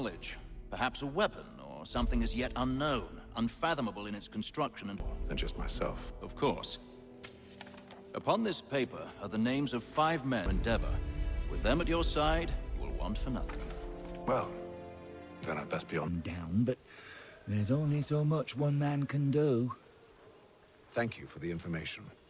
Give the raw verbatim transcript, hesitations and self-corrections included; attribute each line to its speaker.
Speaker 1: knowledge. Perhaps a weapon, or something as yet unknown, unfathomable in its construction and...
Speaker 2: Than just myself.
Speaker 1: Of course. Upon this paper are the names of five men of Endeavor. With them at your side, you will want for nothing.
Speaker 2: Well, then I'd best be on.
Speaker 3: Down, but there's only so much one man can do.
Speaker 4: Thank you for the information.